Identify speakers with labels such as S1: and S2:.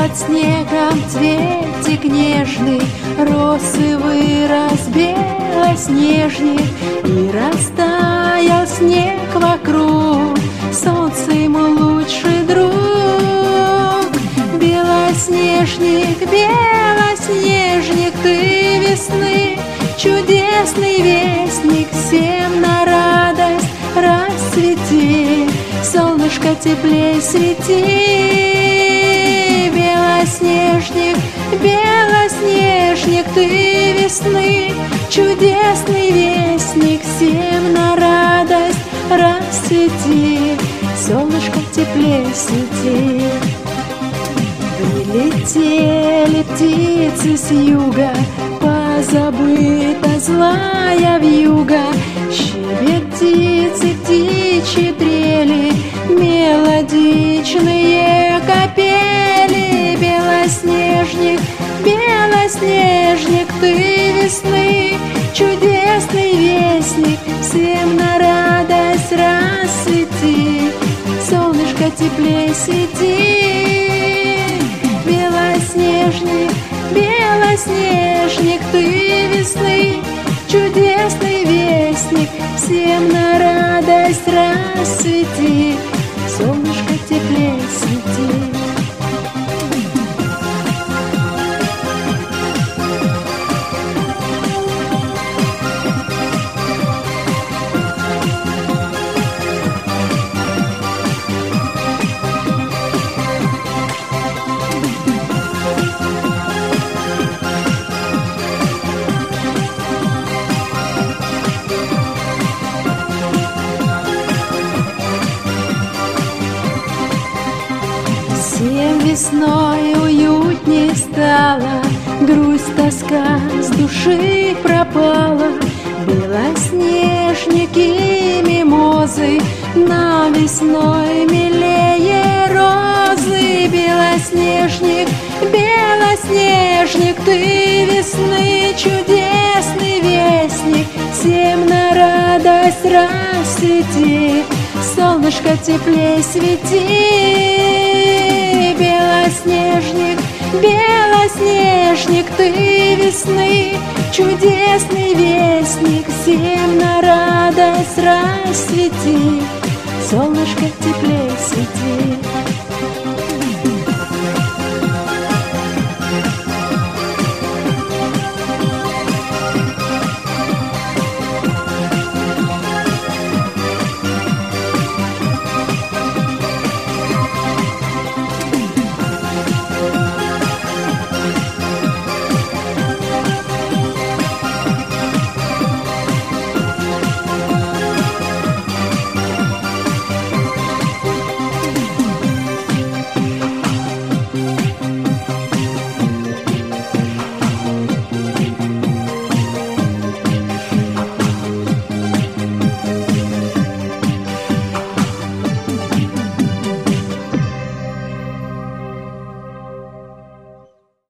S1: под снегом цветик нежный, росы вырос белоснежник, и растаял снег вокруг, солнце ему лучший друг. Белоснежник, белоснежник, ты весны, чудесный вестник, всем на радость расцвети, солнышко теплей свети. Белоснежник, белоснежник, ты весны, чудесный вестник, всем на радость расцвети, солнышко теплей свети. Прилетели птицы с юга, позабыта злая вьюга, щебет птицы, птичьи трели, мелодичные капели. Белоснежник, белоснежник, ты весны, чудесный вестник, всем на радость расцвети, солнышко теплей свети. Белоснежник, белоснежник, ты весны, чудесный вестник, всем на радость расцвети, солнышко теплей свети. Всем весной уютней стало, грусть, тоска с души пропала. Белоснежники, мимозы, нам весной милее розы. Белоснежник, белоснежник, ты весны, чудесный вестник, всем на радость расцвети, солнышко теплей свети. Белоснежник, белоснежник, ты весны, чудесный вестник, всем на радость расцвети, солнышко теплей свети.